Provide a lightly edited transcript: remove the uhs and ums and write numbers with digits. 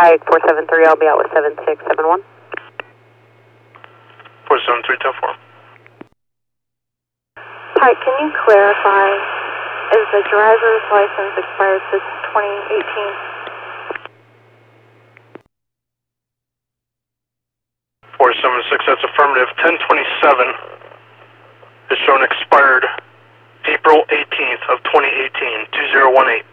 Pike 473, I'll be out with 7671. 473-4. Pike, can you clarify, is the driver's license expired since 2018? 476, that's affirmative. 1027 is shown expired April 18th of 2018, 2018.